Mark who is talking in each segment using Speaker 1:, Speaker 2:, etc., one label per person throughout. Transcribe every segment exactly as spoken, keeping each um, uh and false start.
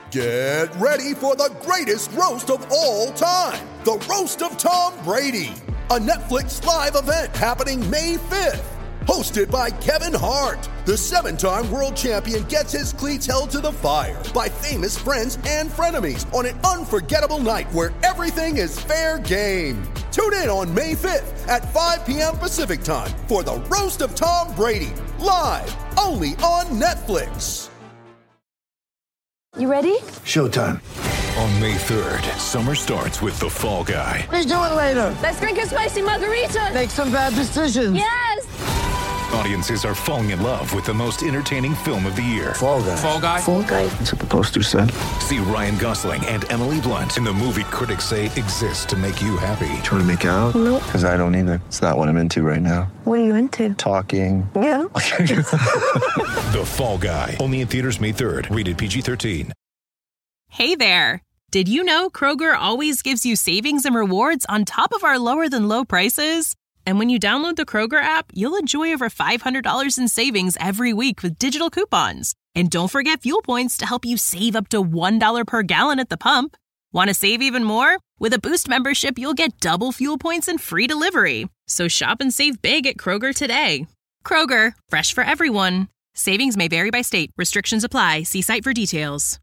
Speaker 1: Get ready for the greatest roast of all time, the Roast of Tom Brady, a Netflix live event happening May fifth. Hosted by Kevin Hart, the seven-time world champion gets his cleats held to the fire by famous friends and frenemies on an unforgettable night where everything is fair game. Tune in on May fifth at five p.m. Pacific time for the Roast of Tom Brady, live only on Netflix.
Speaker 2: You ready?
Speaker 3: Showtime.
Speaker 4: On May third, summer starts with The Fall Guy.
Speaker 3: Let's do it later.
Speaker 2: Let's drink a spicy margarita.
Speaker 3: Make some bad decisions.
Speaker 2: Yes!
Speaker 4: Audiences are falling in love with the most entertaining film of the year.
Speaker 3: Fall Guy.
Speaker 5: Fall Guy.
Speaker 2: Fall Guy.
Speaker 3: That's what the poster said.
Speaker 4: See Ryan Gosling and Emily Blunt in the movie critics say exists to make you happy.
Speaker 3: Trying to make it out?
Speaker 2: Nope.
Speaker 3: Because I don't either. It's not what I'm into right now.
Speaker 2: What are you into?
Speaker 3: Talking.
Speaker 2: Yeah.
Speaker 4: The Fall Guy. Only in theaters May third. Rated P G thirteen.
Speaker 6: Hey there. Did you know Kroger always gives you savings and rewards on top of our lower than low prices? And when you download the Kroger app, you'll enjoy over five hundred dollars in savings every week with digital coupons. And don't forget fuel points to help you save up to one dollar per gallon at the pump. Want to save even more? With a Boost membership, you'll get double fuel points and free delivery. So shop and save big at Kroger today. Kroger, fresh for everyone. Savings may vary by state. Restrictions apply. See site for details.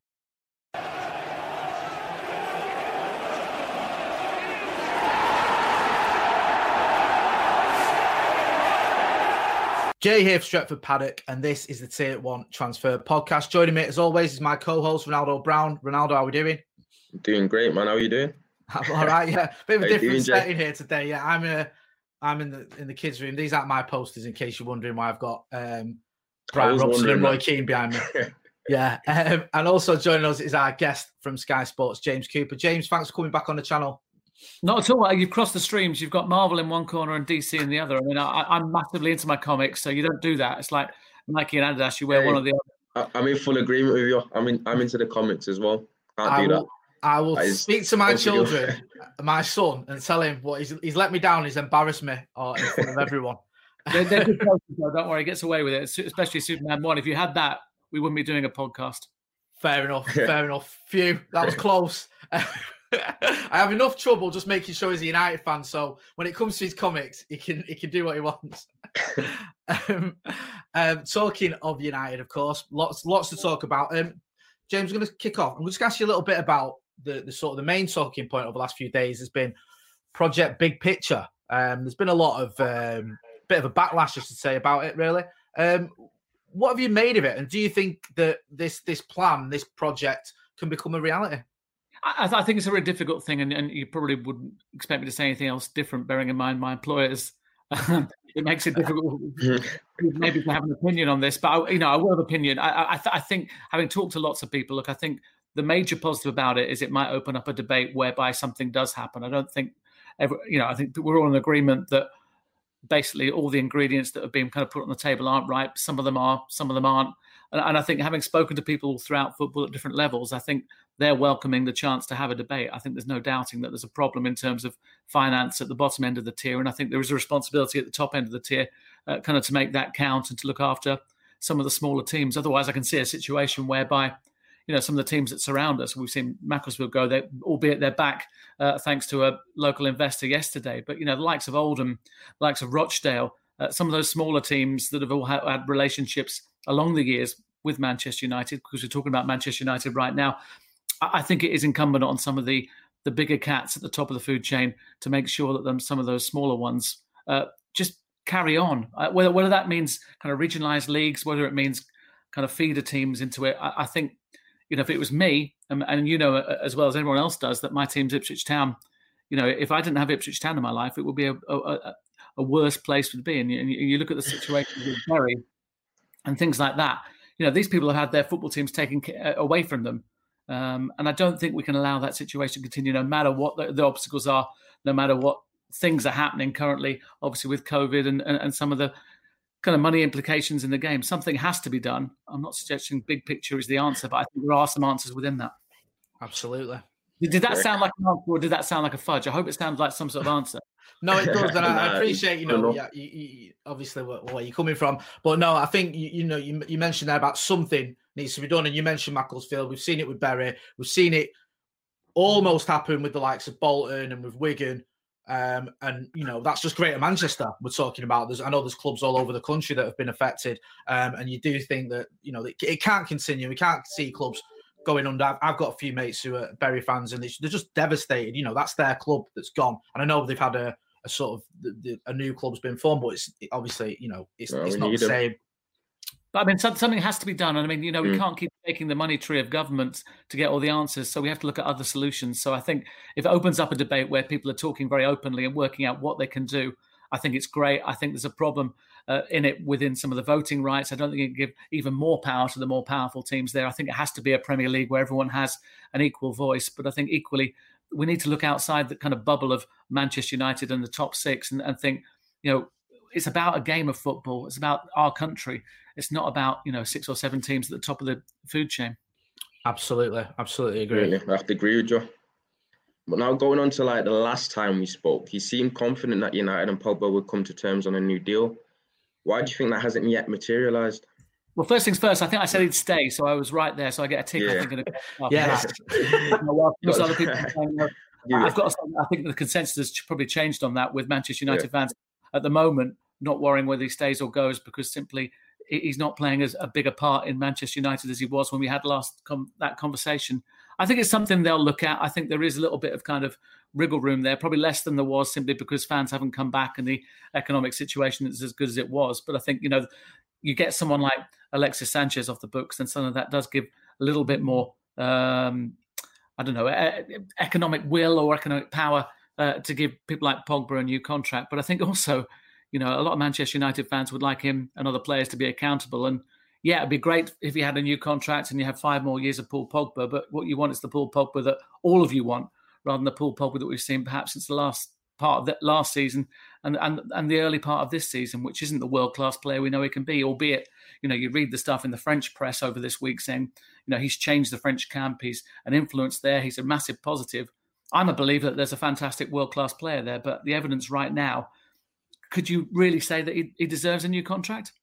Speaker 5: Jay here for Stretford Paddock, and this is the Tier one Transfer Podcast. Joining me, as always, is my co-host, Ronaldo Brown. Ronaldo, how are we doing?
Speaker 7: Doing great, man. How are you doing?
Speaker 5: I'm all right, yeah. Bit of a
Speaker 7: How you
Speaker 5: different
Speaker 7: doing, Jay?
Speaker 5: setting here today. Yeah, I'm uh, I'm in the in the kids' room. These aren't my posters, in case you're wondering why I've got um, Brian
Speaker 7: was
Speaker 5: Robson and
Speaker 7: wondering
Speaker 5: Roy
Speaker 7: that.
Speaker 5: Keane behind me. Yeah, um, and also joining us is our guest from Sky Sports, James Cooper. James, thanks for coming back on the channel.
Speaker 8: Not at all. You've crossed the streams. You've got Marvel in one corner and D C in the other. I mean, I, I'm massively into my comics, so you don't do that. It's like Nike and Adidas. You wear
Speaker 7: Hey,
Speaker 8: one or the other.
Speaker 7: I, I'm in full agreement with you. I'm in. I'm into the comics as well. Can't
Speaker 5: I
Speaker 7: do
Speaker 5: will, I will
Speaker 7: That is
Speaker 5: speak to my
Speaker 7: possible.
Speaker 5: children, my son, and tell him what he's, he's let me down. He's embarrassed me or in front of everyone.
Speaker 8: They're, they're good posters, though. Don't worry, he gets away with it. Especially Superman one. If you had that, we wouldn't be doing a podcast.
Speaker 5: Fair enough. Fair enough. Phew, that was close. I have enough trouble just making sure he's a United fan. So when it comes to his comics, he can he can do what he wants. um, um, talking of United, of course, lots lots to talk about. Um, James, I'm going to kick off. I'm going to ask you a little bit about the the sort of the main talking point over the last few days has been Project Big Picture. Um, there's been a lot of um, bit of a backlash, I should say, about it. Really, um, what have you made of it? And do you think that this this plan, this project, can become a reality?
Speaker 8: I, I think it's a very difficult thing, and, and you probably wouldn't expect me to say anything else different, bearing in mind my employers. It makes it difficult maybe to have an opinion on this, but I, you know, I will have opinion. I, I, I think, having talked to lots of people, look, I think the major positive about it is it might open up a debate whereby something does happen. I don't think, ever, you know, I think we're all in agreement that basically all the ingredients that have been kind of put on the table aren't right. Some of them are, some of them aren't. And, and I think having spoken to people throughout football at different levels, I think they're welcoming the chance to have a debate. I think there's no doubting that there's a problem in terms of finance at the bottom end of the tier. And I think there is a responsibility at the top end of the tier uh, kind of to make that count and to look after some of the smaller teams. Otherwise, I can see a situation whereby, you know, some of the teams that surround us, we've seen Macclesfield go there, albeit they're back uh, thanks to a local investor yesterday. But, you know, the likes of Oldham, the likes of Rochdale, uh, some of those smaller teams that have all had, had relationships along the years with Manchester United, because we're talking about Manchester United right now. I think it is incumbent on some of the, the bigger cats at the top of the food chain to make sure that them, some of those smaller ones uh, just carry on. Uh, whether, whether that means kind of regionalised leagues, whether it means kind of feeder teams into it. I, I think, you know, if it was me, and, and you know as well as everyone else does, that my team's Ipswich Town, you know, if I didn't have Ipswich Town in my life, it would be a, a, a worse place to be. And you, and you look at the situation with Bury and things like that. You know, these people have had their football teams taken away from them. Um, and I don't think we can allow that situation to continue, no matter what the, the obstacles are, no matter what things are happening currently, obviously with COVID and, and, and some of the kind of money implications in the game. Something has to be done. I'm not suggesting big picture is the answer, but I think there are some answers within that.
Speaker 5: Absolutely.
Speaker 8: Did, did that sound like an answer, or did that sound like a fudge? I hope it sounds like some sort of answer.
Speaker 5: No, it does, and I, I appreciate, you know,
Speaker 7: No.
Speaker 5: yeah, you, you, obviously where, where you're coming from. But no, I think, you, you know, you, you mentioned there about something needs to be done. And you mentioned Macclesfield. We've seen it with Bury. We've seen it almost happen with the likes of Bolton and with Wigan. Um, and, you know, that's just Greater Manchester we're talking about. There's, I know there's clubs all over the country that have been affected. Um, and you do think that, you know, it, it can't continue. We can't see clubs going under. I've, I've got a few mates who are Bury fans and they're just devastated. You know, that's their club that's gone. And I know they've had a, a sort of, the, the, a new club's been formed, but it's it, obviously, you know, it's,
Speaker 7: well,
Speaker 5: it's not the them. same.
Speaker 8: But I mean, something has to be done. And I mean, you know, we mm. can't keep taking the money tree of government to get all the answers. So we have to look at other solutions. So I think if it opens up a debate where people are talking very openly and working out what they can do, I think it's great. I think there's a problem uh, in it within some of the voting rights. I don't think it can give even more power to the more powerful teams there. I think it has to be a Premier League where everyone has an equal voice. But I think equally, we need to look outside the kind of bubble of Manchester United and the top six and, and think, you know, it's about a game of football. It's about our country. It's not about, you know, six or seven teams at the top of the food chain.
Speaker 5: Absolutely. Absolutely agree.
Speaker 7: Really, I have to agree with you. But now going on to like the last time we spoke, he seemed confident that United and Pogba would come to terms on a new deal. Why do you think that hasn't yet materialised?
Speaker 8: Well, first things first, I think I said he'd stay, so I was right there. So I get a tick.
Speaker 7: Yeah.
Speaker 8: I think.
Speaker 5: Yeah.
Speaker 8: Other people saying, yeah. I've got. To, I think the consensus has probably changed on that with Manchester United yeah. fans at the moment, not worrying whether he stays or goes because simply he's not playing as a bigger part in Manchester United as he was when we had last com- that conversation. I think it's something they'll look at. I think there is a little bit of kind of wriggle room there, probably less than there was simply because fans haven't come back and the economic situation is as good as it was. But I think, you know, you get someone like Alexis Sanchez off the books and some of that does give a little bit more, um, I don't know, e- economic will or economic power uh, to give people like Pogba a new contract. But I think also, you know, a lot of Manchester United fans would like him and other players to be accountable. And yeah, it'd be great if he had a new contract and you have five more years of Paul Pogba. But what you want is the Paul Pogba that all of you want, rather than the Paul Pogba that we've seen perhaps since the last part of the last season and and and the early part of this season, which isn't the world class player we know he can be. Albeit, you know, you read the stuff in the French press over this week saying, you know, he's changed the French camp. He's an influence there. He's a massive positive. I'm a believer that there's a fantastic world class player there, but the evidence right now. Could you really say that he, he deserves a new contract?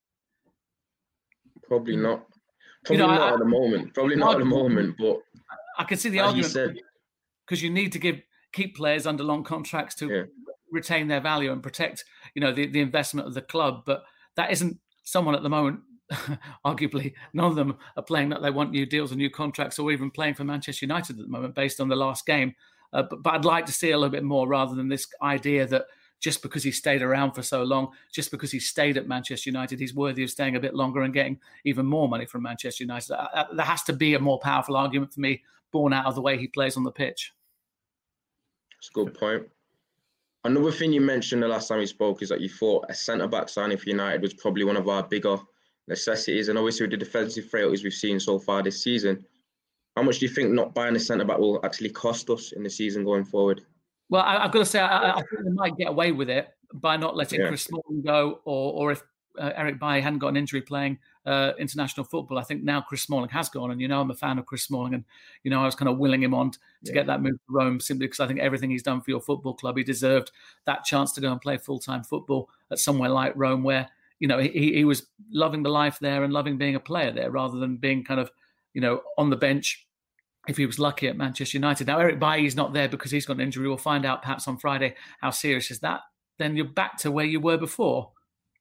Speaker 7: Probably not. Probably
Speaker 8: you know,
Speaker 7: not
Speaker 8: I,
Speaker 7: at the moment. Probably not at the moment. But
Speaker 8: I can see the argument because you need to give keep players under long contracts to yeah. retain their value and protect, you know, the, the investment of the club. But that isn't someone at the moment. Arguably, none of them are playing that they want new deals or new contracts, or even playing for Manchester United at the moment, based on the last game. Uh, but, but I'd like to see a little bit more, rather than this idea that. Just because he stayed around for so long, just because he stayed at Manchester United, he's worthy of staying a bit longer and getting even more money from Manchester United. There has to be a more powerful argument for me, born out of the way he plays on the pitch.
Speaker 7: That's a good point. Another thing you mentioned the last time we spoke is that you thought a centre-back signing for United was probably one of our bigger necessities. And obviously with the defensive frailties we've seen so far this season, how much do you think not buying a centre-back will actually cost us in the season going forward?
Speaker 8: Well, I, I've got to say, I, I think they might get away with it by not letting yeah. Chris Smalling go, or or if uh, Eric Bailly hadn't got an injury playing uh, international football. I think now Chris Smalling has gone, and you know I'm a fan of Chris Smalling, and you know I was kind of willing him on to yeah. get that move to Rome simply because I think everything he's done for your football club, he deserved that chance to go and play full-time football at somewhere like Rome, where you know he he was loving the life there and loving being a player there, rather than being kind of you know on the bench. If he was lucky at Manchester United. Now, Eric Bailly's not there because he's got an injury. We'll find out perhaps on Friday how serious is that. Then you're back to where you were before.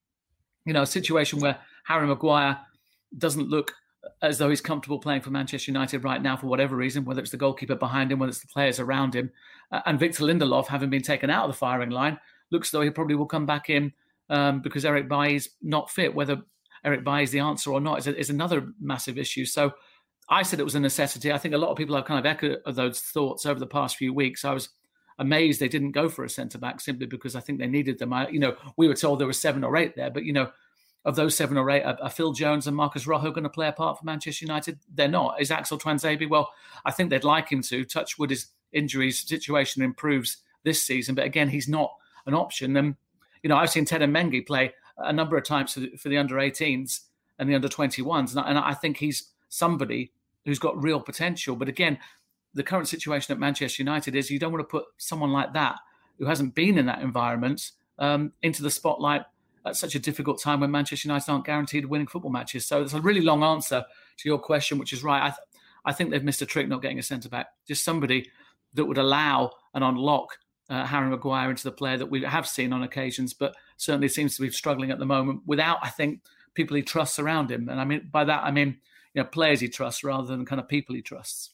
Speaker 8: You know, a situation where Harry Maguire doesn't look as though he's comfortable playing for Manchester United right now for whatever reason, whether it's the goalkeeper behind him, whether it's the players around him. Uh, and Victor Lindelof, having been taken out of the firing line, looks as though he probably will come back in um, because Eric Bailly's not fit. Whether Eric Bailly's the answer or not is, a, is another massive issue. So, I said it was a necessity. I think a lot of people have kind of echoed those thoughts over the past few weeks. I was amazed they didn't go for a centre-back simply because I think they needed them. I, you know, we were told there were seven or eight there, but, you know, of those seven or eight, are, are Phil Jones and Marcus Rojo going to play a part for Manchester United? They're not. Is Axel Tuanzebe? Well, I think they'd like him to. Touch wood, his injuries situation improves this season, but again, he's not an option. And, you know, I've seen Ted Mengi play a number of times for the, for the under eighteens and the under twenty-ones, and I, and I think he's somebody who's got real potential. But again, the current situation at Manchester United is you don't want to put someone like that who hasn't been in that environment um, into the spotlight at such a difficult time when Manchester United aren't guaranteed winning football matches. So it's a really long answer to your question, which is right, I, th- I think they've missed a trick not getting a centre-back. Just somebody that would allow and unlock uh, Harry Maguire into the player that we have seen on occasions, but certainly seems to be struggling at the moment without, I think, people he trusts around him. And I mean, by that, I mean, you know, players he trusts rather than kind of people he trusts.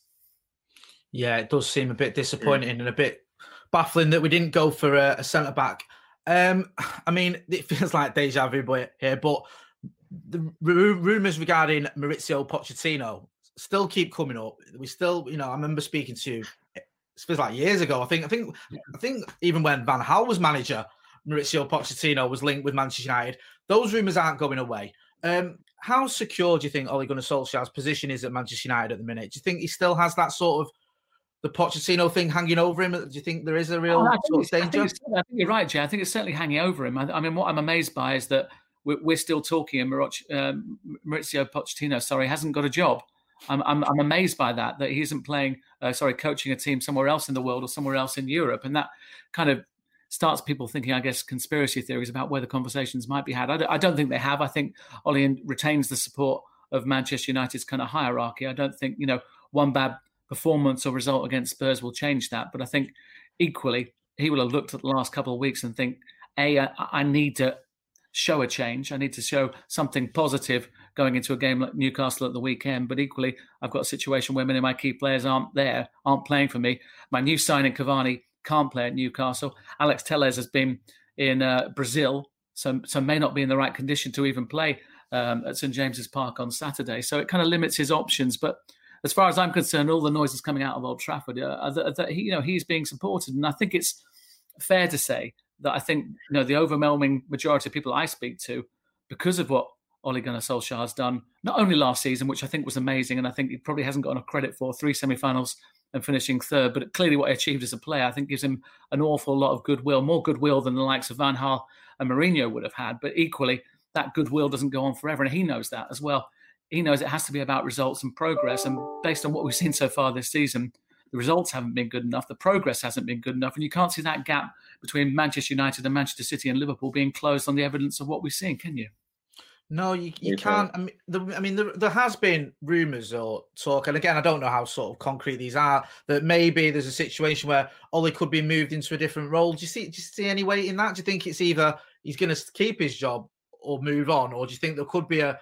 Speaker 5: Yeah, it does seem a bit disappointing and a bit baffling that we didn't go for a, a centre-back. Um, I mean, it feels like deja vu here, but the r- rumours regarding Maurizio Pochettino still keep coming up. We still, you know, I remember speaking to you, it feels like years ago. I think, I think, I think even when Van Gaal was manager, Maurizio Pochettino was linked with Manchester United. Those rumours aren't going away. Um, how secure do you think Ole Gunnar Solskjaer's position is at Manchester United at the minute? Do you think he still has that sort of the Pochettino thing hanging over him? Do you think there is a real
Speaker 8: oh,
Speaker 5: sort of danger?
Speaker 8: I think, I think you're right, Jay. I think it's certainly hanging over him. I, I mean, what I'm amazed by is that we're, we're still talking and um, Maurizio Pochettino, sorry, hasn't got a job. I'm, I'm, I'm amazed by that, that he isn't playing, uh, sorry, coaching a team somewhere else in the world or somewhere else in Europe. And that kind of starts people thinking, I guess, conspiracy theories about where the conversations might be had. I don't, I don't think they have. I think Ole retains the support of Manchester United's kind of hierarchy. I don't think, you know, one bad performance or result against Spurs will change that. But I think equally, he will have looked at the last couple of weeks and think, A, I, I need to show a change. I need to show something positive going into a game like Newcastle at the weekend. But equally, I've got a situation where many of my key players aren't there, aren't playing for me. My new signing, Cavani, can't play at Newcastle. Alex Telles has been in uh, Brazil, so, so may not be in the right condition to even play um, at St James's Park on Saturday. So it kind of limits his options. But as far as I'm concerned, all the noises coming out of Old Trafford, uh, that, that he, you know, he's being supported. And I think it's fair to say that I think, you know, the overwhelming majority of people I speak to, because of what Ole Gunnar Solskjaer has done, not only last season, which I think was amazing, and I think he probably hasn't got enough credit for, three semi-finals and finishing third, but clearly what he achieved as a player, I think gives him an awful lot of goodwill, more goodwill than the likes of Van Gaal and Mourinho would have had. But equally, that goodwill doesn't go on forever, and he knows that as well. He knows it has to be about results and progress, and based on what we've seen so far this season, the results haven't been good enough, the progress hasn't been good enough, and you can't see that gap between Manchester United and Manchester City and Liverpool being closed on the evidence of what we've seen, can you?
Speaker 5: No, you, you can't. I mean, the, I mean there, there has been rumours or talk, and again, I don't know how sort of concrete these are, that maybe there's a situation where Ole could be moved into a different role. Do you see, do you see any weight in that? Do you think it's either he's going to keep his job or move on, or do you think there could be a,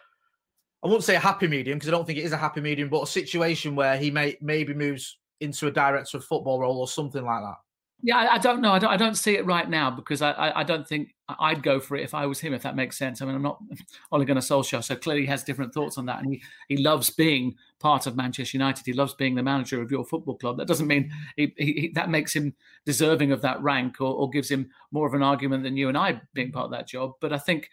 Speaker 5: I won't say a happy medium, because I don't think it is a happy medium, but a situation where he may maybe moves into a director of football role or something like that?
Speaker 8: Yeah, I, I don't know. I don't, I don't see it right now, because I, I, I don't think I'd go for it if I was him, if that makes sense. I mean, I'm not Ole Gunnar Solskjaer, so clearly he has different thoughts on that. And he, he loves being part of Manchester United. He loves being the manager of your football club. That doesn't mean he, he, that makes him deserving of that rank, or, or gives him more of an argument than you and I being part of that job. But I think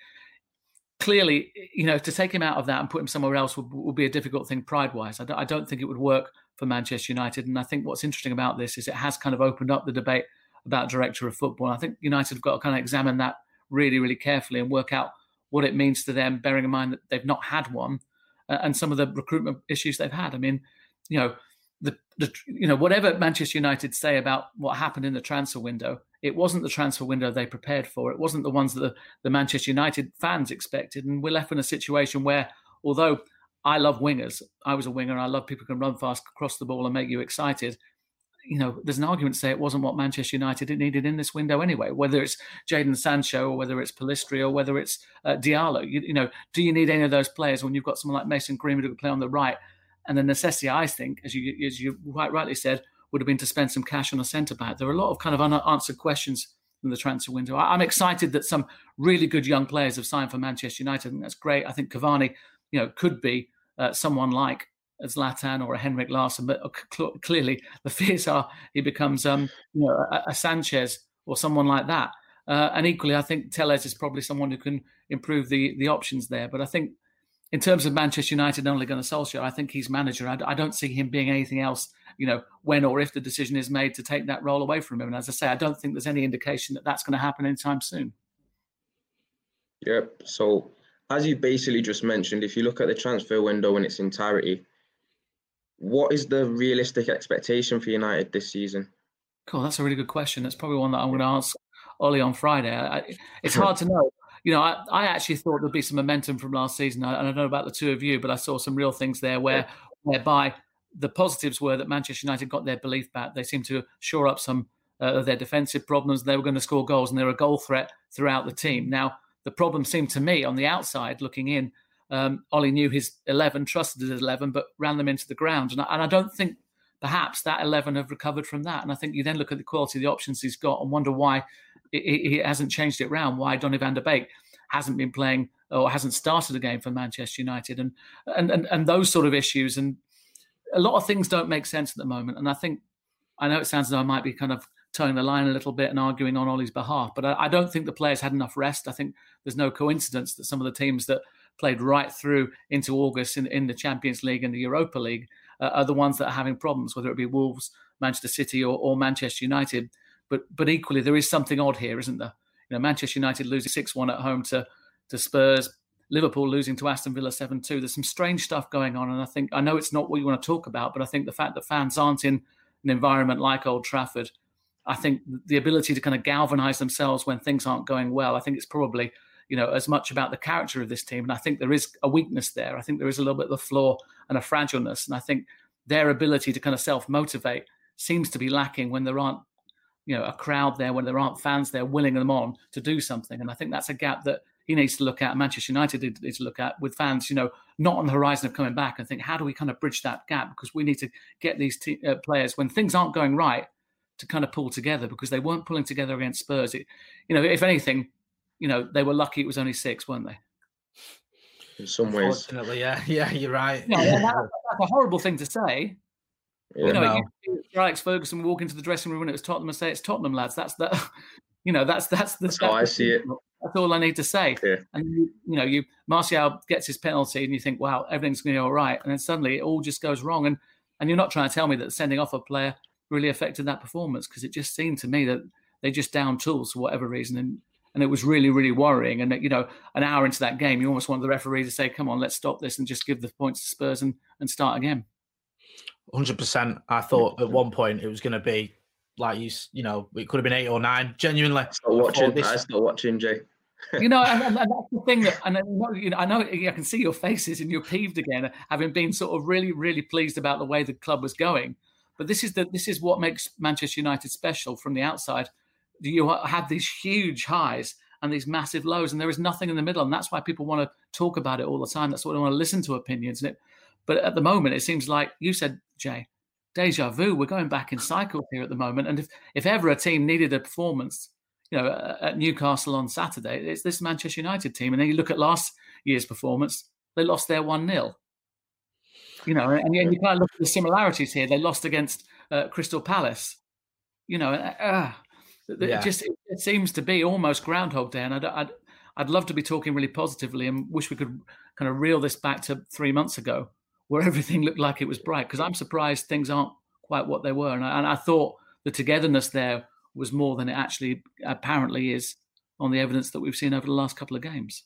Speaker 8: clearly, you know, to take him out of that and put him somewhere else would, would be a difficult thing pride-wise. I don't, I don't think it would work for Manchester United. And I think what's interesting about this is it has kind of opened up the debate about director of football. And I think United have got to kind of examine that really, really carefully and work out what it means to them, bearing in mind that they've not had one, uh, and some of the recruitment issues they've had. I mean, you know, the, the you know, whatever Manchester United say about what happened in the transfer window, it wasn't the transfer window they prepared for. It wasn't the ones that the, the Manchester United fans expected. And we're left in a situation where, although I love wingers, I was a winger, and I love people who can run fast, cross the ball and make you excited. You know, there's an argument to say it wasn't what Manchester United needed in this window anyway, whether it's Jadon Sancho or whether it's Pellistri or whether it's uh, Diallo. You, you know, do you need any of those players when you've got someone like Mason Greenwood who can play on the right? And the necessity, I think, as you as you quite rightly said, would have been to spend some cash on a centre-back. There are a lot of kind of unanswered questions in the transfer window. I, I'm excited that some really good young players have signed for Manchester United, and that's great. I think Cavani, you know, could be uh, someone like a Zlatan or a Henrik Larsson, but cl- clearly the fears are he becomes um, you know, a, a Sanchez or someone like that. Uh, and equally, I think Telles is probably someone who can improve the the options there. But I think in terms of Manchester United, not only Gunnar Solskjaer, I think he's manager. I, I don't see him being anything else, you know, when or if the decision is made to take that role away from him. And as I say, I don't think there's any indication that that's going to happen anytime soon.
Speaker 7: Yep. So as you basically just mentioned, if you look at the transfer window in its entirety, what is the realistic expectation for United this season?
Speaker 8: Cool, that's a really good question. That's probably one that I'm going to ask Ollie on Friday. I, it's hard to know. you know, I, I actually thought there'd be some momentum from last season. I, I don't know about the two of you, but I saw some real things there where, whereby the positives were that Manchester United got their belief back. They seemed to shore up some uh, of their defensive problems. They were going to score goals, and they were a goal threat throughout the team. Now, the problem seemed to me on the outside looking in, um, Ollie knew his eleven, trusted his eleven, but ran them into the ground. And I, and I don't think perhaps that eleven have recovered from that. And I think you then look at the quality of the options he's got and wonder why he hasn't changed it round, why Donny van de Beek hasn't been playing or hasn't started a game for Manchester United, and, and and and those sort of issues. And a lot of things don't make sense at the moment. And I think, I know it sounds as though I might be kind of towing the line a little bit and arguing on Ollie's behalf, but I, I don't think the players had enough rest. I think there's no coincidence that some of the teams that played right through into August in, in the Champions League and the Europa League uh, are the ones that are having problems, whether it be Wolves, Manchester City or, or Manchester United. But but equally, there is something odd here, isn't there? You know, Manchester United losing six one at home to, to Spurs, Liverpool losing to Aston Villa seven two. There's some strange stuff going on. And I think, I know it's not what you want to talk about, but I think the fact that fans aren't in an environment like Old Trafford, I think the ability to kind of galvanise themselves when things aren't going well, I think it's probably, you know, as much about the character of this team. And I think there is a weakness there. I think there is a little bit of a flaw and a fragileness. And I think their ability to kind of self-motivate seems to be lacking when there aren't, you know, a crowd there, when there aren't fans there willing them on to do something. And I think that's a gap that he needs to look at, Manchester United needs to look at, with fans, you know, not on the horizon of coming back, and think, how do we kind of bridge that gap? Because we need to get these t- uh, players, when things aren't going right, to kind of pull together, because they weren't pulling together against Spurs. It, you know, if anything, you know, they were lucky it was only six, weren't they?
Speaker 7: In some ways.
Speaker 5: Unfortunately, yeah, yeah, you're right.
Speaker 8: You know, that, that's a horrible thing to say.
Speaker 7: Yeah,
Speaker 8: you know,
Speaker 7: no.
Speaker 8: you, Alex Ferguson walk into the dressing room when it was Tottenham and say, "It's Tottenham, lads." That's that. You know, that's that's the.
Speaker 7: That's how I see it.
Speaker 8: That's all I need to say.
Speaker 7: Yeah.
Speaker 8: And you, you know, you Martial gets his penalty, and you think, "Wow, everything's going to be all right," and then suddenly it all just goes wrong. And and you're not trying to tell me that sending off a player really affected that performance, because it just seemed to me that they just downed tools for whatever reason, and and it was really really worrying. And you know, an hour into that game, you almost want the referee to say, "Come on, let's stop this and just give the points to Spurs and and start again."
Speaker 5: one hundred percent. I thought at one point it was going to be like, you you know, it could have been eight or nine. Genuinely.
Speaker 7: I start watching,
Speaker 5: this...
Speaker 7: I start watching, Jay.
Speaker 8: You know, and, and that's the thing that, and I know, you know, I know I can see your faces and you're peeved again, having been sort of really, really pleased about the way the club was going. But this is the this is what makes Manchester United special from the outside. You have these huge highs and these massive lows, and there is nothing in the middle. And that's why people want to talk about it all the time. That's why they want to listen to opinions. And it, but at the moment, it seems like you said, Jay, deja vu. We're going back in cycles here at the moment. And if, if ever a team needed a performance, you know, at Newcastle on Saturday, it's this Manchester United team. And then you look at last year's performance, they lost their one nil. You know, and, and you kind of look at the similarities here. They lost against uh, Crystal Palace. You know, uh, yeah. it just it, it seems to be almost Groundhog Day. And I'd, I'd, I'd love to be talking really positively and wish we could kind of reel this back to three months ago, where everything looked like it was bright, because I'm surprised things aren't quite what they were. And I, and I thought the togetherness there was more than it actually apparently is on the evidence that we've seen over the last couple of games.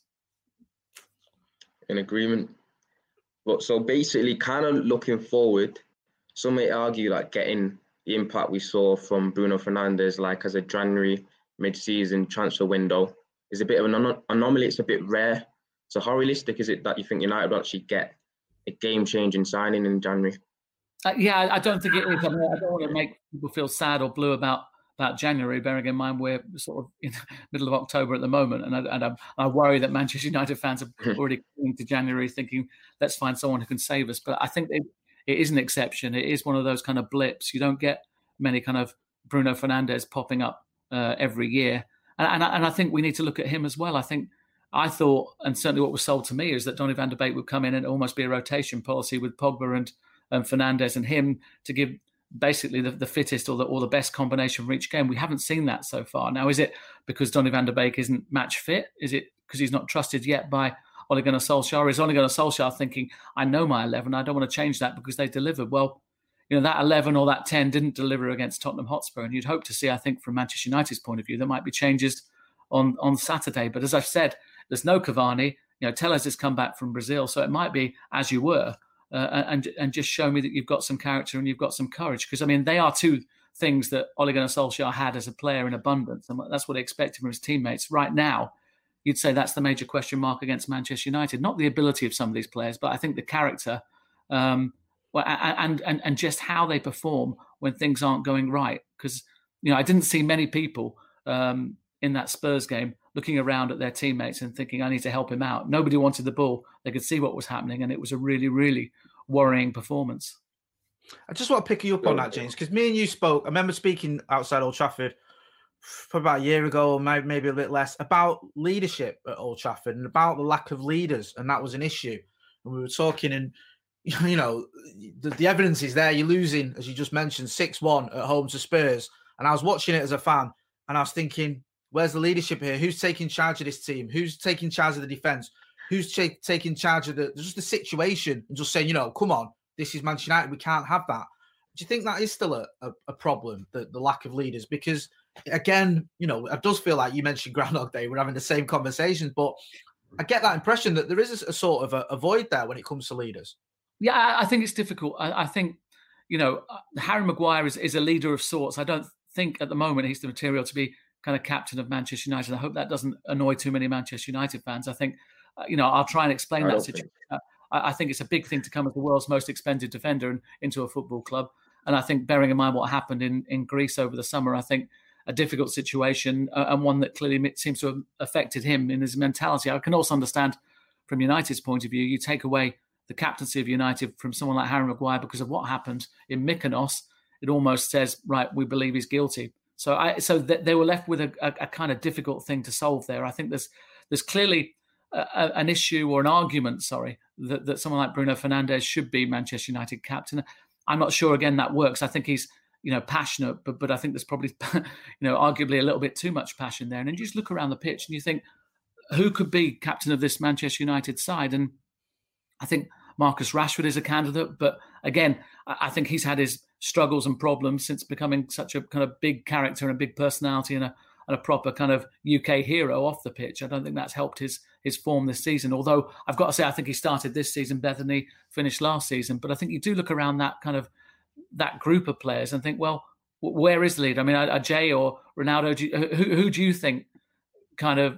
Speaker 7: In agreement. But so basically, kind of looking forward, some may argue like getting the impact we saw from Bruno Fernandes, like as a January mid-season transfer window, is a bit of an anom- anomaly. It's a bit rare. So how realistic is it that you think United will actually get a game-changing signing in January?
Speaker 8: Uh, yeah, I don't think it is. I, mean, I don't want to make people feel sad or blue about, about January, bearing in mind we're sort of in the middle of October at the moment. And I, and I, I worry that Manchester United fans are already coming to January thinking, let's find someone who can save us. But I think it, it is an exception. It is one of those kind of blips. You don't get many kind of Bruno Fernandes popping up uh, every year. And, and, I, and I think we need to look at him as well. I think I thought, and certainly what was sold to me, is that Donny van de Beek would come in and almost be a rotation policy with Pogba and, and Fernandes and him to give basically the, the fittest or the, or the best combination for each game. We haven't seen that so far. Now, is it because Donny van de Beek isn't match fit? Is it because he's not trusted yet by Ole Gunnar Solskjaer? Is Ole Gunnar Solskjaer thinking, I know my eleven, I don't want to change that because they delivered? Well, you know, that eleven or that ten didn't deliver against Tottenham Hotspur. And you'd hope to see, I think, from Manchester United's point of view, there might be changes on, on Saturday. But as I've said, there's no Cavani. You know, Telles has come back from Brazil, so it might be as you were, uh, and and just show me that you've got some character and you've got some courage. Because I mean, they are two things that Ole Gunnar Solskjaer had as a player in abundance, and that's what he expected from his teammates. Right now, you'd say that's the major question mark against Manchester United. Not the ability of some of these players, but I think the character um, and, and, and just how they perform when things aren't going right. Because, you know, I didn't see many people um, in that Spurs game looking around at their teammates and thinking, I need to help him out. Nobody wanted the ball. They could see what was happening, and it was a really, really worrying performance.
Speaker 5: I just want to pick you up on that, James, because me and you spoke. I remember speaking outside Old Trafford for about a year ago, or maybe a bit less, about leadership at Old Trafford and about the lack of leaders, and that was an issue. And we were talking, and you know, the, the evidence is there. You're losing, as you just mentioned, six one at home to Spurs, and I was watching it as a fan, and I was thinking, where's the leadership here? Who's taking charge of this team? Who's taking charge of the defence? Who's ch- taking charge of the just the situation and just saying, you know, come on, this is Manchester United. We can't have that. Do you think that is still a, a, a problem, the, the lack of leaders? Because, again, you know, it does feel like you mentioned Groundhog Day. We're having the same conversations, but I get that impression that there is a, a sort of a, a void there when it comes to leaders.
Speaker 8: Yeah, I, I think it's difficult. I, I think, you know, Harry Maguire is, is a leader of sorts. I don't think at the moment he's the material to be kind of captain of Manchester United. I hope that doesn't annoy too many Manchester United fans. I think, uh, you know, I'll try and explain I that situation. Think. I think it's a big thing to come as the world's most expensive defender in, into a football club. And I think, bearing in mind what happened in, in Greece over the summer, I think a difficult situation uh, and one that clearly seems to have affected him in his mentality. I can also understand from United's point of view, you take away the captaincy of United from someone like Harry Maguire because of what happened in Mykonos, it almost says, right, we believe he's guilty. So I, so th- they were left with a, a, a kind of difficult thing to solve there. I think there's there's clearly a, an issue or an argument, sorry, that, that someone like Bruno Fernandes should be Manchester United captain. I'm not sure, again, that works. I think he's, you know, passionate, but but I think there's probably, you know, arguably a little bit too much passion there. And then you just look around the pitch and you think, who could be captain of this Manchester United side? And I think Marcus Rashford is a candidate, but again, I think he's had his struggles and problems since becoming such a kind of big character and a big personality and a, and a proper kind of U K hero off the pitch. I don't think that's helped his his form this season. Although I've got to say, I think he started this season better than he finished last season. But I think you do look around that kind of that group of players and think, well, where is the lead? I mean, are Jay or Ronaldo, do you, who, who do you think kind of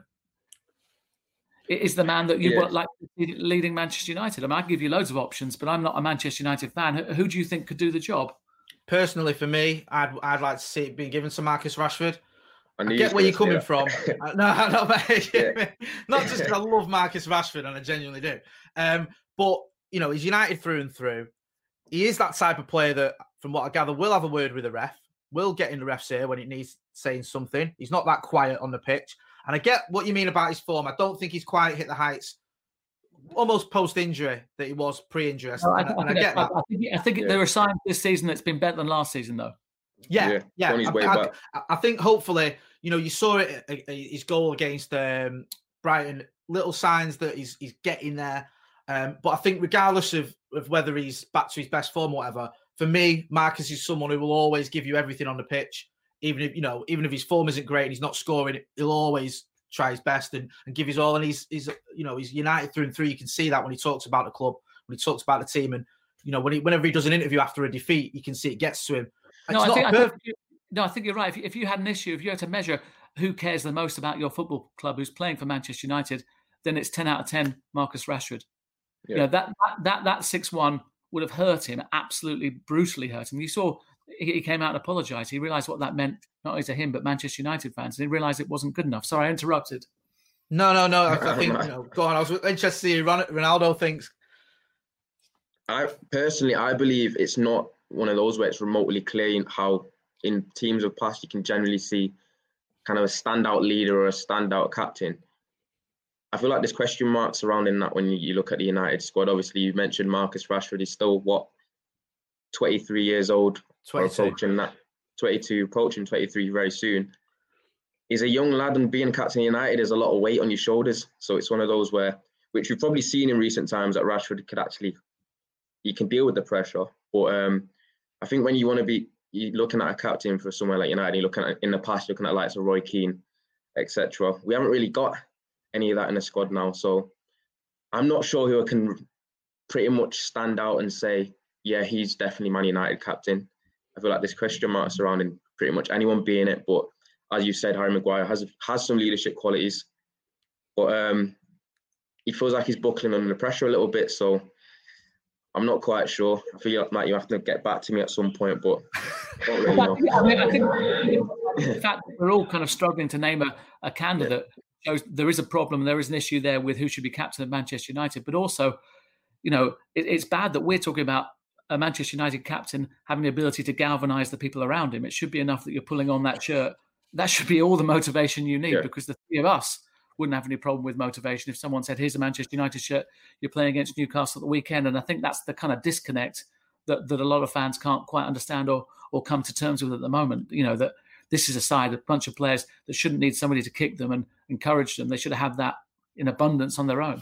Speaker 8: is the man that you yeah. would like leading Manchester United? I mean, I can give you loads of options, but I'm not a Manchester United fan. Who, who do you think could do the job?
Speaker 5: Personally, for me, I'd I'd like to see it being given to Marcus Rashford. I, I get where you're coming from. no, no, mate. Yeah. Not just because I love Marcus Rashford, and I genuinely do. Um, but, you know, he's United through and through. He is that type of player that, from what I gather, will have a word with the ref, will get in the ref's ear when it needs saying something. He's not that quiet on the pitch. And I get what you mean about his form. I don't think he's quite hit the heights almost post-injury that he was pre-injury.
Speaker 8: No, I,
Speaker 5: and,
Speaker 8: I,
Speaker 5: and I get that.
Speaker 8: I think, I think yeah. there are signs this season that's been better than last season, though.
Speaker 5: Yeah, yeah.
Speaker 7: yeah.
Speaker 5: I, I, I think hopefully, you know, you saw it, his goal against um, Brighton, little signs that he's he's getting there. Um, but I think regardless of, of whether he's back to his best form or whatever, for me, Marcus is someone who will always give you everything on the pitch. Even if, you know, even if his form isn't great and he's not scoring, he'll always try his best and, and give his all. And he's, he's, you know, he's United through and through. You can see that when he talks about the club, when he talks about the team. And, you know, when he, whenever he does an interview after a defeat, you can see it gets to him.
Speaker 8: No, I think, I think you, no, I think you're right. If you, if you had an issue, if you had to measure who cares the most about your football club who's playing for Manchester United, then it's ten out of ten Marcus Rashford. Yeah. You know, that that that six one would have hurt him, absolutely brutally hurt him. You saw he, he came out and apologised. He realised what that meant, not only to him, but Manchester United fans. And he realised it wasn't good enough. Sorry, I interrupted.
Speaker 5: No, no, no. I, I think, you know, go on. I was interested to see what Ronaldo thinks.
Speaker 7: I personally, I believe it's not one of those where it's remotely clear how in teams of past you can generally see kind of a standout leader or a standout captain. I feel like there's question marks surrounding that when you look at the United squad. Obviously, you mentioned Marcus Rashford. He's still, what, twenty-three years old?
Speaker 5: twenty-two.
Speaker 7: Approaching that, twenty-two, approaching twenty-three very soon. He's a young lad, and being captain of United is a lot of weight on your shoulders. So it's one of those where, which we've probably seen in recent times, that Rashford could actually, he can deal with the pressure. But um, I think when you want to be you're looking at a captain for somewhere like United, you're looking at, in the past, looking at likes of Roy Keane, et cetera. We haven't really got any of that in the squad now. So I'm not sure who can pretty much stand out and say, yeah, he's definitely Man United captain. I feel like there's question marks surrounding pretty much anyone being it. But as you said, Harry Maguire has has some leadership qualities. but um, he feels like he's buckling under the pressure a little bit. So I'm not quite sure. I feel like, Matt, you have to get back to me at some point, but I don't really know.
Speaker 8: I mean, I think the fact that we're all kind of struggling to name a, a candidate yeah. shows there is a problem. There is an issue there with who should be captain of Manchester United. But also, you know, it, it's bad that we're talking about a Manchester United captain having the ability to galvanise the people around him. It should be enough that you're pulling on that shirt. That should be all the motivation you need, yeah. because the three of us wouldn't have any problem with motivation if someone said, here's a Manchester United shirt, you're playing against Newcastle at the weekend. And I think that's the kind of disconnect that, that a lot of fans can't quite understand or or come to terms with at the moment. You know, that this is a side, a bunch of players that shouldn't need somebody to kick them and encourage them. They should have that in abundance on their own.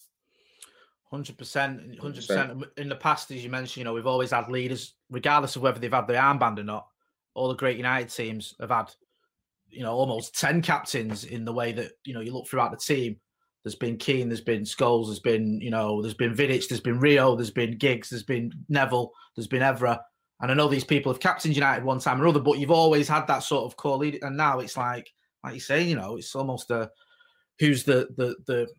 Speaker 5: one hundred percent. one hundred percent. In the past, as you mentioned, you know, we've always had leaders, regardless of whether they've had the armband or not. All the great United teams have had, you know, almost ten captains in the way that, you know, you look throughout the team. There's been Keane, there's been Scholes, there's been, you know, there's been Vidic, there's been Rio, there's been Giggs, there's been Neville, there's been Evra. And I know these people have captained United one time or other, but you've always had that sort of core leader. And now it's like, like you say, you know, it's almost a who's the the the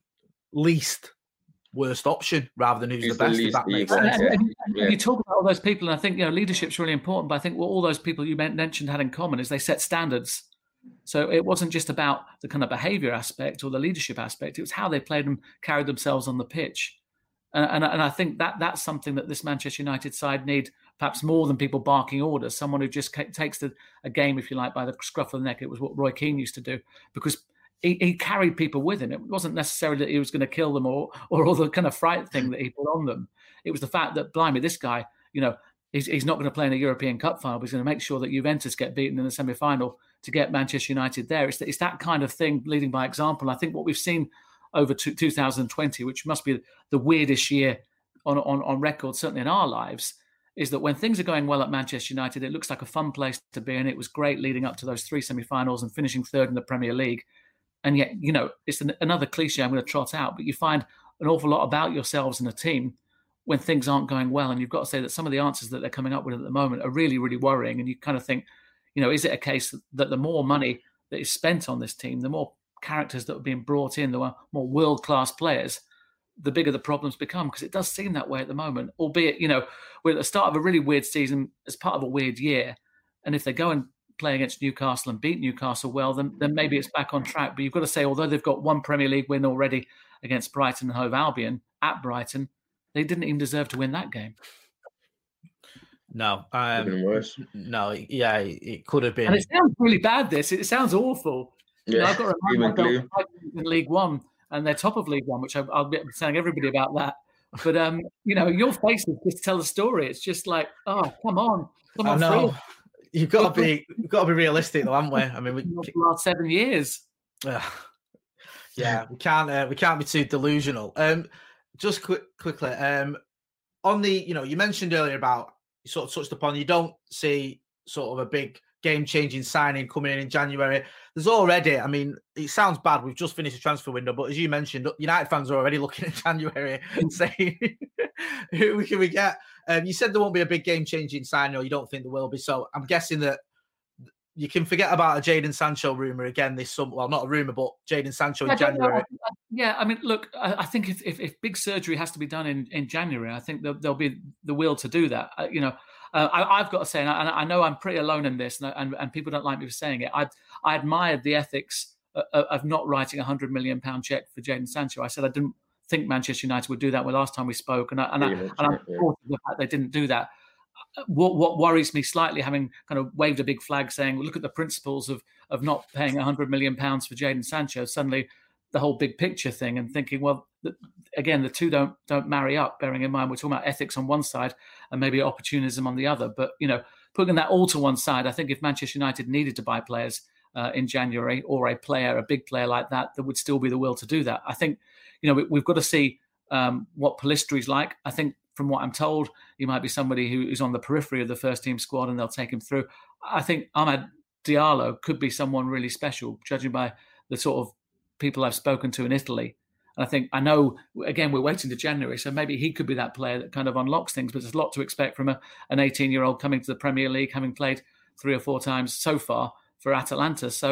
Speaker 5: least worst option rather than who's, who's the best. The least, if that makes sense.
Speaker 8: And, and, and yeah. You talk about all those people, and I think, you know, leadership's really important. But I think what all those people you mentioned had in common is they set standards. So it wasn't just about the kind of behaviour aspect or the leadership aspect. It was how they played and carried themselves on the pitch. And, and, and I think that that's something that this Manchester United side need, perhaps more than people barking orders, someone who just takes the, a game, if you like, by the scruff of the neck. It was what Roy Keane used to do, because he, he carried people with him. It wasn't necessarily that he was going to kill them or or all the kind of fright thing that he put on them. It was the fact that, blimey, this guy, you know, he's, he's not going to play in a European Cup final, but he's going to make sure that Juventus get beaten in the semi-final to get Manchester United there. It's, it's that kind of thing, leading by example. I think what we've seen over to two thousand twenty, which must be the weirdest year on, on, on record, certainly in our lives, is that when things are going well at Manchester United, it looks like a fun place to be, and it was great leading up to those three semi-finals and finishing third in the Premier League. And yet, you know, it's an, another cliche I'm going to trot out, but you find an awful lot about yourselves and a team when things aren't going well. And you've got to say that some of the answers that they're coming up with at the moment are really, really worrying. And you kind of think, you know, is it a case that the more money that is spent on this team, the more characters that are being brought in, the more world-class players, the bigger the problems become? Because it does seem that way at the moment, albeit, you know, we're at the start of a really weird season as part of a weird year. And if they go and play against Newcastle and beat Newcastle well, then, then maybe it's back on track. But you've got to say, although they've got one Premier League win already against Brighton and Hove Albion at Brighton, they didn't even deserve to win that game.
Speaker 5: No, um, worse. no, yeah, it could have been.
Speaker 8: And it sounds really bad. This it sounds awful. Yeah, you know, I've got to remind myself in League One, and they're top of League One, which I, I'll be telling everybody about that. But um, you know, your faces just tell the story. It's just like, oh, come on, come on,
Speaker 5: I know. You've got to be, you've got to be realistic, though, haven't we? I mean, we
Speaker 8: the last seven years.
Speaker 5: Uh, yeah, we can't, uh, we can't be too delusional. Um, just quick, quickly, um, on the, you know, you mentioned earlier about, you sort of touched upon, you don't see sort of a big game-changing signing coming in in January. There's already, I mean, it sounds bad. We've just finished the transfer window, but as you mentioned, United fans are already looking at January and saying, who can we get? Um, you said there won't be a big game-changing signing, or you don't think there will be. So I'm guessing that you can forget about a Jadon Sancho rumour again this summer. Well, not a rumour, but Jadon Sancho in January.
Speaker 8: Yeah, I mean, look, I, I think if, if if big surgery has to be done in, in January, I think there'll, there'll be the will to do that. Uh, you know, uh, I, I've got to say, and I, I know I'm pretty alone in this, and, and, and people don't like me for saying it, I I admired the ethics of, of not writing a one hundred million pound cheque for Jadon Sancho. I said I didn't think Manchester United would do that the last time we spoke, and, I, and, I, and I'm supportive of the fact they didn't do that. What what worries me slightly, having kind of waved a big flag saying, well, look at the principles of of not paying one hundred million pounds for Jadon Sancho, suddenly the whole big picture thing, and thinking, well, the, again, the two don't don't marry up, bearing in mind we're talking about ethics on one side and maybe opportunism on the other. But, you know, putting that all to one side, I think if Manchester United needed to buy players uh, in January, or a player, a big player like that, there would still be the will to do that. I think, you know, we, we've got to see um, what Pellistри's like. I think, from what I'm told, he might be somebody who is on the periphery of the first team squad and they'll take him through. I think Amad Diallo could be someone really special, judging by the sort of people I've spoken to in Italy. And I think, I know, again, we're waiting to January, so maybe he could be that player that kind of unlocks things, but there's a lot to expect from a, an eighteen-year-old coming to the Premier League, having played three or four times so far for Atalanta. So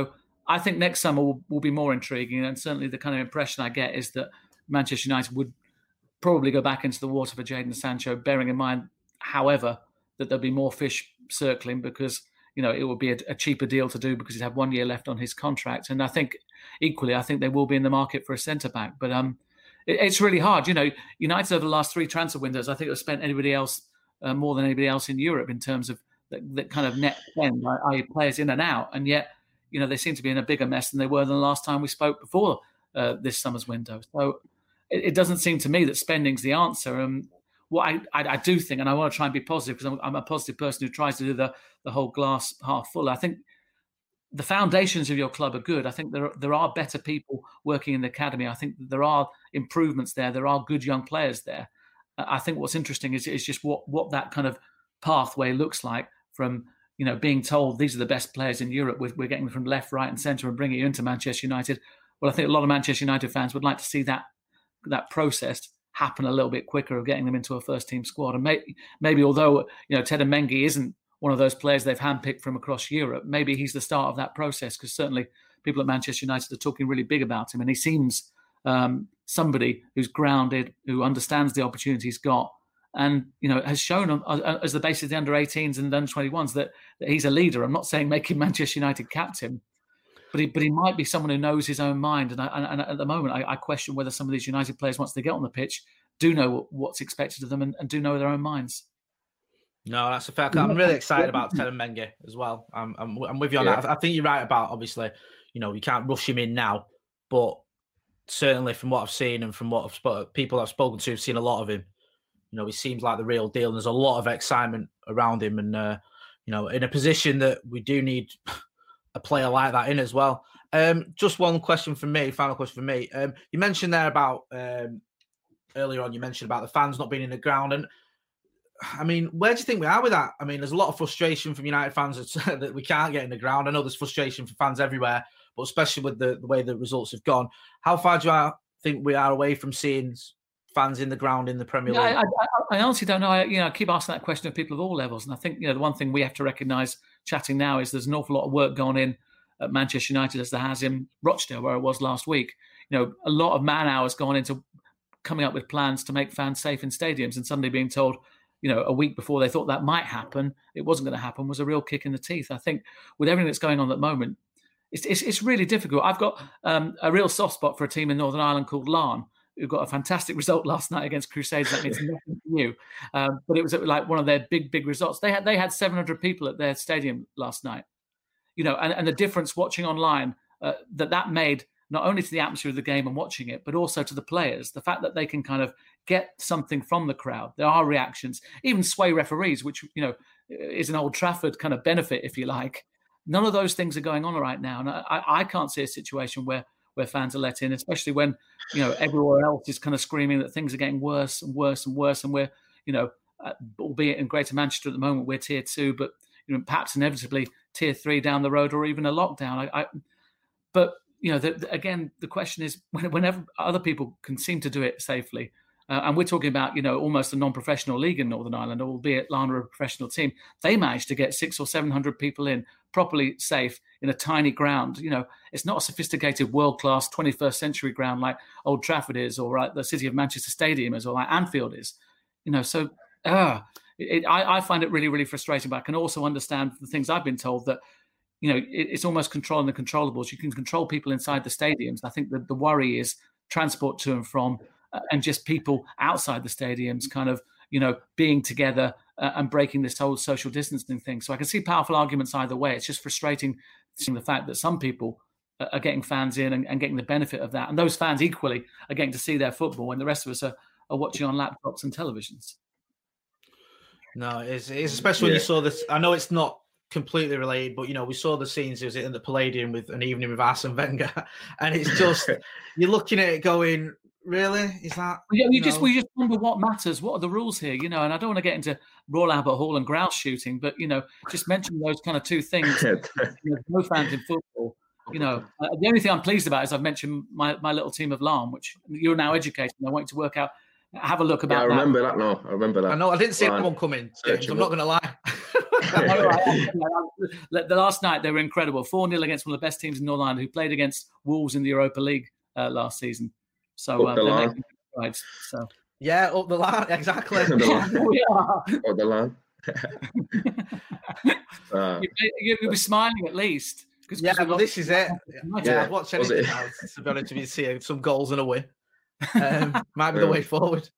Speaker 8: I think next summer will, will be more intriguing, and certainly the kind of impression I get is that Manchester United would probably go back into the water for Jadon Sancho, bearing in mind, however, that there'll be more fish circling because, you know, it will be a, a cheaper deal to do because he'd have one year left on his contract. And I think equally, I think they will be in the market for a centre-back. But um, it, it's really hard. You know, United over the last three transfer windows, I think have spent anybody else uh, more than anybody else in Europe in terms of the, the kind of net spend, that is players in and out. And yet, you know, they seem to be in a bigger mess than they were than the last time we spoke before uh, this summer's window. So it, it doesn't seem to me that spending's the answer. Um, what I, I, I do think, and I want to try and be positive because I'm, I'm a positive person who tries to do the, the whole glass half full. I think the foundations of your club are good. I think there, there are better people working in the academy. I think there are improvements there. There are good young players there. I think what's interesting is, is just what, what that kind of pathway looks like from, you know, being told these are the best players in Europe, we're, we're getting them from left, right and centre and bringing you into Manchester United. Well, I think a lot of Manchester United fans would like to see that that process happen a little bit quicker of getting them into a first-team squad. And maybe, maybe although, you know, Teden Mengi isn't one of those players they've handpicked from across Europe, maybe he's the start of that process because certainly people at Manchester United are talking really big about him and he seems um, somebody who's grounded, who understands the opportunity he's got, and, you know, has shown uh, as the basis of the under eighteens and under twenty-ones that, that he's a leader. I'm not saying making Manchester United captain, but he, but he might be someone who knows his own mind. And, I, and, and at the moment, I, I question whether some of these United players, once they get on the pitch, do know what's expected of them and, and do know their own minds.
Speaker 5: No, that's a fair. I'm really excited about Teden Mengi as well. I'm, I'm, I'm with you on yeah. that. I think you're right about, obviously, you know, you can't rush him in now, but certainly from what I've seen and from what I've spoken, people I've spoken to have seen a lot of him. You know, he seems like the real deal. And there's a lot of excitement around him. And, uh, you know, in a position that we do need a player like that in as well. Um, just one question from me, final question from me. Um, you mentioned there about, um, earlier on, you mentioned about the fans not being in the ground. And, I mean, where do you think we are with that? I mean, there's a lot of frustration from United fans that we can't get in the ground. I know there's frustration for fans everywhere, but especially with the, the way the results have gone. How far do you think we are away from seeing fans in the ground in the Premier League?
Speaker 8: Yeah, I, I, I honestly don't know. I, you know, I keep asking that question of people of all levels, and I think, you know, the one thing we have to recognise chatting now is there's an awful lot of work going in at Manchester United as there has in Rochdale, where it was last week. You know, a lot of man hours gone into coming up with plans to make fans safe in stadiums, and suddenly being told, you know, a week before they thought that might happen, it wasn't going to happen, was a real kick in the teeth. I think with everything that's going on at the moment, it's it's, it's really difficult. I've got um, a real soft spot for a team in Northern Ireland called Larne, who got a fantastic result last night against Crusaders. That means nothing to you. Um, but it was like one of their big, big results. They had they had seven hundred people at their stadium last night. You know, and, and the difference watching online uh, that that made not only to the atmosphere of the game and watching it, but also to the players. The fact that they can kind of get something from the crowd. There are reactions, even sway referees, which, you know, is an Old Trafford kind of benefit, if you like. None of those things are going on right now. And I, I can't see a situation where where fans are let in, especially when, you know, everywhere else is kind of screaming that things are getting worse and worse and worse. And we're, you know, uh, albeit in Greater Manchester at the moment, we're tier two, but, you know, perhaps inevitably tier three down the road or even a lockdown. I, I but, you know, the, the, again, the question is whenever other people can seem to do it safely, uh, and we're talking about, you know, almost a non-professional league in Northern Ireland, albeit Larne are a professional team, they managed to get six or seven hundred people in properly safe in a tiny ground. You know, it's not a sophisticated world-class twenty-first century ground like Old Trafford is, or like the City of Manchester Stadium is, or like Anfield is. You know, so uh, it, I, I find it really, really frustrating. But I can also understand the things I've been told that, you know, it, it's almost controlling the controllables. You can control people inside the stadiums. I think that the worry is transport to and from, uh, and just people outside the stadiums kind of, you know, being together uh, and breaking this whole social distancing thing. So I can see powerful arguments either way. It's just frustrating seeing the fact that some people are getting fans in and, and getting the benefit of that. And those fans equally are getting to see their football, and the rest of us are, are watching on laptops and televisions.
Speaker 5: No, it's, it's especially when yeah. you saw this. I know it's not completely related, but, you know, we saw the scenes. It was in the Palladium with an evening with Arsene Wenger, and it's just you're looking at it going, really? Is that?
Speaker 8: Yeah, you, you
Speaker 5: just
Speaker 8: we just wonder what matters. What are the rules here? You know, and I don't want to get into Royal Albert Hall and grouse shooting, but, you know, just mention those kind of two things. You know, no fans in football. You know, uh, the only thing I'm pleased about is I've mentioned my, my little team of Larne, which you're now educating. I want you to work out. Have a look about
Speaker 7: yeah, I
Speaker 8: that.
Speaker 7: remember that. No, I remember that.
Speaker 5: I know. I didn't see that one coming. James, I'm not going to lie.
Speaker 8: The last night they were incredible. four nil against one of the best teams in Northern Ireland, who played against Wolves in the Europa League uh, last season. So,
Speaker 7: up the
Speaker 8: uh,
Speaker 7: line.
Speaker 8: Right, so.
Speaker 5: Yeah, up the line, exactly.
Speaker 7: Up the line.
Speaker 8: We are.
Speaker 7: Up the line. uh,
Speaker 8: you, you'll be smiling at least. Cause,
Speaker 5: yeah,
Speaker 8: cause
Speaker 5: well, this is it. Yeah,
Speaker 7: Yeah.
Speaker 5: I've watched
Speaker 7: Was
Speaker 5: anything
Speaker 7: it?
Speaker 5: now. To be honest with you, see some goals and a win. Um, might be the
Speaker 7: Yeah.
Speaker 5: way forward.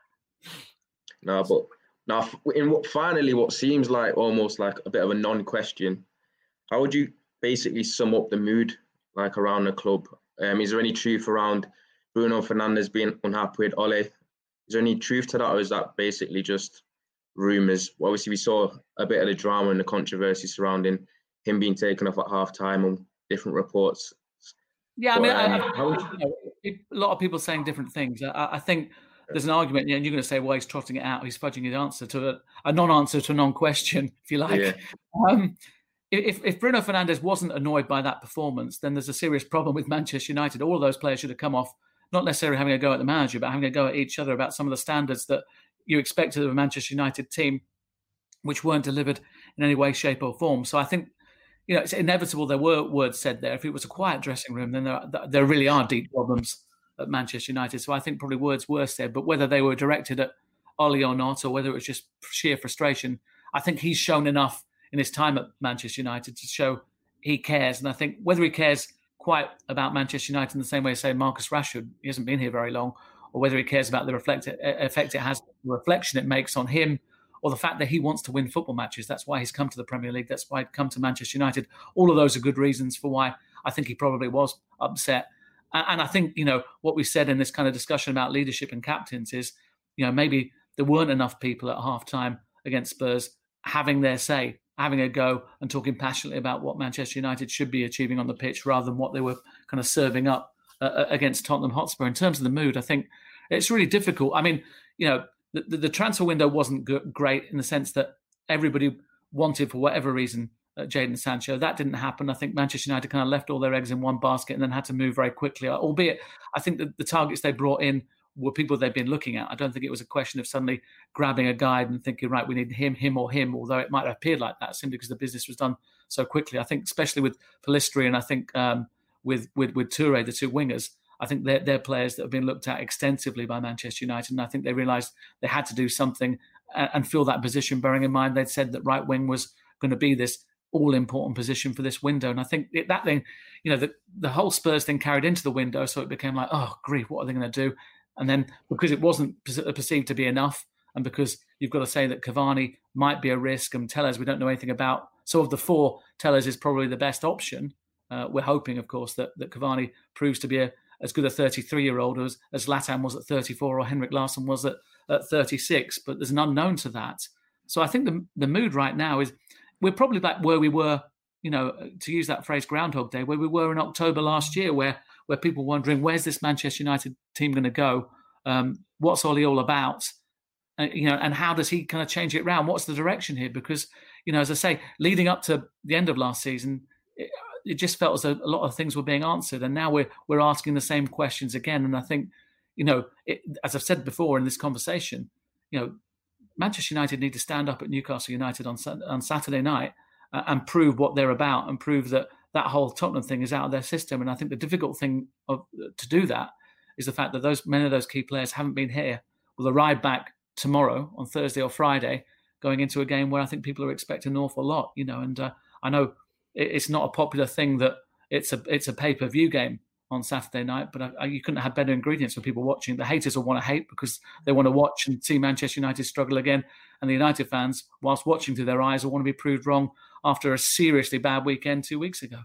Speaker 7: No, but now in what finally what seems like almost like a bit of a non-question, how would you basically sum up the mood like around the club? Um, is there any truth around Bruno Fernandes being unhappy with Ole? Is there any truth to that, or is that basically just rumours? Well, obviously, we saw a bit of the drama and the controversy surrounding him being taken off at half time and different reports.
Speaker 8: Yeah, I
Speaker 7: But,
Speaker 8: mean, I,
Speaker 7: um,
Speaker 8: I,
Speaker 7: how would
Speaker 8: you know, it- a lot of people saying different things. I, I think there's an argument, you know, and you're going to say, well, he's trotting it out, he's fudging his answer to a, a non-answer to a non-question, if you like.
Speaker 7: Yeah.
Speaker 8: Um, if, if Bruno Fernandes wasn't annoyed by that performance, then there's a serious problem with Manchester United. All of those players should have come off, not necessarily having a go at the manager, but having a go at each other about some of the standards that you expected of a Manchester United team, which weren't delivered in any way, shape or form. So I think, you know, it's inevitable there were words said there. If it was a quiet dressing room, then there, there really are deep problems at Manchester United. So I think probably words were said, but whether they were directed at Ole or not, or whether it was just sheer frustration, I think he's shown enough in his time at Manchester United to show he cares. And I think whether he cares quite about Manchester United in the same way as, say, Marcus Rashford, he hasn't been here very long, or whether he cares about the reflect, effect it has, the reflection it makes on him, or the fact that he wants to win football matches. That's why he's come to the Premier League. That's why he's come to Manchester United. All of those are good reasons for why I think he probably was upset. And I think, you know, what we said in this kind of discussion about leadership and captains is, you know, maybe there weren't enough people at half-time against Spurs having their say, having a go and talking passionately about what Manchester United should be achieving on the pitch rather than what they were kind of serving up uh, against Tottenham Hotspur. In terms of the mood, I think it's really difficult. I mean, you know, the, the, the transfer window wasn't g- great in the sense that everybody wanted, for whatever reason, uh, Jadon Sancho. That didn't happen. I think Manchester United kind of left all their eggs in one basket and then had to move very quickly, albeit I think that the targets they brought in were people they've been looking at. I don't think it was a question of suddenly grabbing a guide and thinking, right, we need him, him or him, although it might have appeared like that simply because the business was done so quickly. I think especially with Pellistri and I think um, with, with, with Toure, the two wingers, I think they're, they're players that have been looked at extensively by Manchester United, and I think they realised they had to do something and, and fill that position, bearing in mind they'd said that right wing was going to be this all-important position for this window. And I think it, that thing, you know, the, the whole Spurs thing carried into the window, so it became like, oh, grief, what are they going to do? And then because it wasn't perceived to be enough, and because you've got to say that Cavani might be a risk, and Tellez we don't know anything about. So of the four, Tellez is probably the best option. Uh, we're hoping, of course, that, that Cavani proves to be a, as good a thirty-three-year-old as, as Zlatan was at thirty-four or Henrik Larsson was at, at thirty-six. But there's an unknown to that. So I think the the mood right now is we're probably back where we were, you know, to use that phrase, Groundhog Day, where we were in October last year, where where people were wondering, where's this Manchester United team going to go? Um, what's Ole all about? Uh, you know, and how does he kind of change it around? What's the direction here? Because, you know, as I say, leading up to the end of last season, it, it just felt as though a lot of things were being answered. And now we're we're asking the same questions again. And I think, you know, it, as I've said before in this conversation, you know, Manchester United need to stand up at Newcastle United on, on Saturday night uh, and prove what they're about and prove that that whole Tottenham thing is out of their system. And I think the difficult thing of, to do that is the fact that those many of those key players haven't been here. Will arrive back tomorrow on Thursday or Friday, going into a game where I think people are expecting an awful lot. You know, and uh, I know it, it's not a popular thing that it's a it's a pay per view game on Saturday night, but I, I, you couldn't have better ingredients for people watching. The haters will want to hate because they want to watch and see Manchester United struggle again, and the United fans, whilst watching through their eyes, will want to be proved wrong after a seriously bad weekend two weeks ago.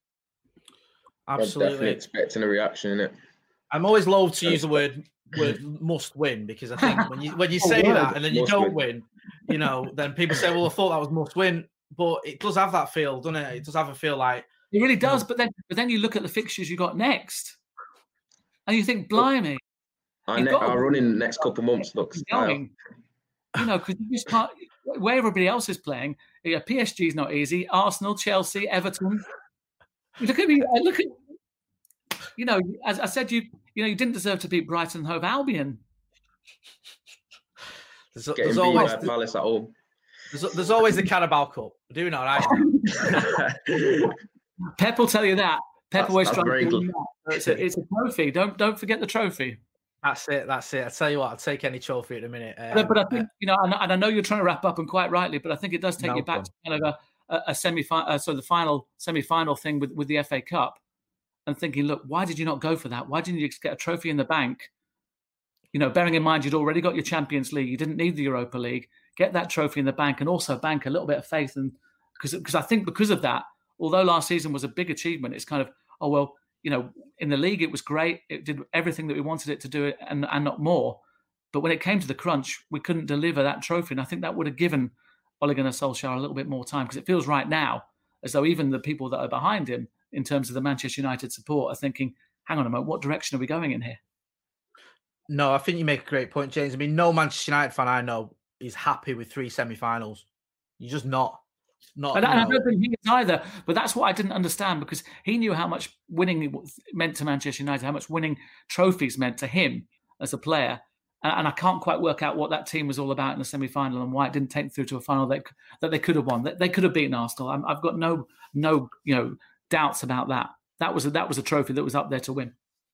Speaker 5: Absolutely.
Speaker 7: I'm definitely expecting a reaction, innit?
Speaker 5: I'm always loath to use the word word must win, because I think when you when you say
Speaker 7: oh,
Speaker 5: that and then you
Speaker 7: must
Speaker 5: don't
Speaker 7: win.
Speaker 5: win, you know, then people say, well, I thought that was must win. But it does have that feel, doesn't it? It does have a feel like
Speaker 8: it really does. You know, but then but then you look at the fixtures you got next and you think, blimey.
Speaker 7: Our, ne- our running next couple of months looks
Speaker 8: going. You know, because you just can't, where everybody else is playing, yeah, P S G is not easy. Arsenal, Chelsea, Everton. Look at me. Look at, you know, as I said, you you know, you didn't deserve to beat Brighton and Hove Albion.
Speaker 7: There's, Getting there's beat always by Palace at home.
Speaker 5: There's, there's always the Carabao Cup. We're doing all right.
Speaker 8: Pep will tell you that. Pep
Speaker 7: That's-
Speaker 8: always
Speaker 7: that's
Speaker 8: tries
Speaker 7: very
Speaker 8: to
Speaker 7: good.
Speaker 8: do that. It's a, it's a trophy. Don't don't forget the trophy.
Speaker 5: That's it. That's it. I tell you what, I'll take any trophy at the minute. Um,
Speaker 8: But, but I think you know, and, and I know you're trying to wrap up, and quite rightly, but I think it does take
Speaker 5: No
Speaker 8: you back
Speaker 5: problem.
Speaker 8: to kind of a, a, a semi, uh, so the final semi-final thing with, with the F A Cup, and thinking, look, why did you not go for that? Why didn't you just get a trophy in the bank? You know, bearing in mind you'd already got your Champions League, you didn't need the Europa League. Get that trophy in the bank, and also bank a little bit of faith, and because because I think because of that, although last season was a big achievement, it's kind of oh well. You know, in the league, it was great. It did everything that we wanted it to do and, and not more. But when it came to the crunch, we couldn't deliver that trophy. And I think that would have given Ole Gunnar Solskjaer a little bit more time, because it feels right now as though even the people that are behind him in terms of the Manchester United support are thinking, hang on a moment, what direction are we going in here?
Speaker 5: No, I think you make a great point, James. I mean, no Manchester United fan I know is happy with three semi-finals. You're just not. Not,
Speaker 8: And, and I
Speaker 5: no.
Speaker 8: don't think he is either, but that's what I didn't understand, because he knew how much winning meant to Manchester United, how much winning trophies meant to him as a player. And, and I can't quite work out what that team was all about in the semi-final and why it didn't take them through to a final that, that they could have won. That they could have beaten Arsenal. I'm, I've got no no you know doubts about that. That was a, that was a trophy that was up there to win.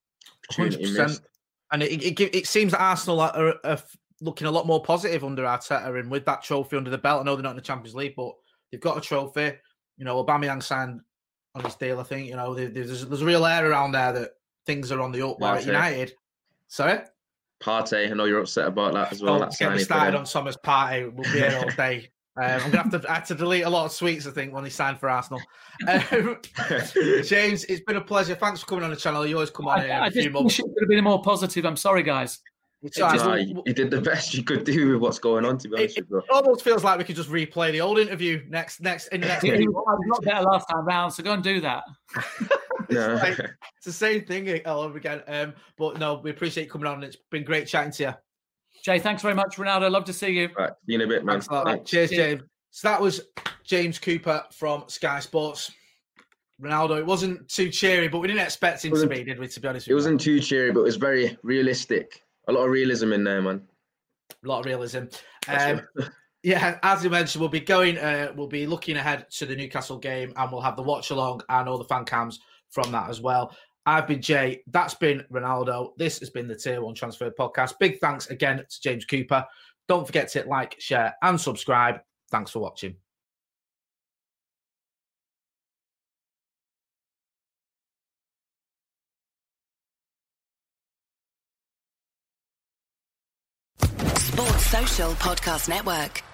Speaker 5: one hundred percent. And it, it, it, it seems that Arsenal are, are, are looking a lot more positive under Arteta, and with that trophy under the belt. I know they're not in the Champions League, but they've got a trophy. You know, Aubameyang signed on his deal, I think. You know, there's, there's a real air around there that things are on the up. Where at United. Sorry?
Speaker 7: Partey, I know you're upset about that as well.
Speaker 5: Don't
Speaker 7: That
Speaker 5: get me
Speaker 7: signing for
Speaker 5: started
Speaker 7: them.
Speaker 5: on Thomas Partey. We'll be here all day. Um, I'm going to have to, I have to delete a lot of tweets, I think, when he signed for Arsenal. Um, James, it's been a pleasure. Thanks for coming on the channel. You always come on here.
Speaker 8: I, I
Speaker 5: a few
Speaker 8: just
Speaker 5: months.
Speaker 8: wish it would have been more positive. I'm sorry, guys.
Speaker 5: It's
Speaker 8: It
Speaker 5: all right.
Speaker 8: just-
Speaker 7: Nah,
Speaker 5: We'll-
Speaker 7: you, you did the best you could do with what's going on, to be honest
Speaker 5: It,
Speaker 7: with
Speaker 5: it
Speaker 7: you.
Speaker 5: almost feels like we could just replay the old interview next, next in the next.
Speaker 8: It
Speaker 5: few
Speaker 8: was
Speaker 5: months.
Speaker 8: a lot better last time round, so go and do that.
Speaker 7: No.
Speaker 5: Like, it's the same thing all over again. Um, but no, we appreciate you coming on. It's been great chatting to you.
Speaker 8: Jay, thanks very much, Ronaldo. Love to see you.
Speaker 7: Right, see you in a bit, man.
Speaker 5: Thanks a lot.
Speaker 7: Thanks.
Speaker 5: Cheers,
Speaker 8: Cheers.
Speaker 5: James. So that was James Cooper from Sky Sports. Ronaldo, it wasn't too cheery, but we didn't expect him to
Speaker 7: Wasn't-
Speaker 5: be, did we, to be honest with
Speaker 7: It
Speaker 5: you?
Speaker 7: wasn't too cheery, but it was very realistic. A lot of realism in there, man.
Speaker 5: A lot of realism.
Speaker 7: That's
Speaker 5: Um, yeah, as you mentioned, we'll be going, uh, we'll be looking ahead to the Newcastle game, and we'll have the watch along and all the fan cams from that as well. I've been Jay. That's been Ronaldo. This has been the Tier One Transfer Podcast. Big thanks again to James Cooper. Don't forget to hit like, share, and subscribe. Thanks for watching.
Speaker 9: Sports Social Podcast Network.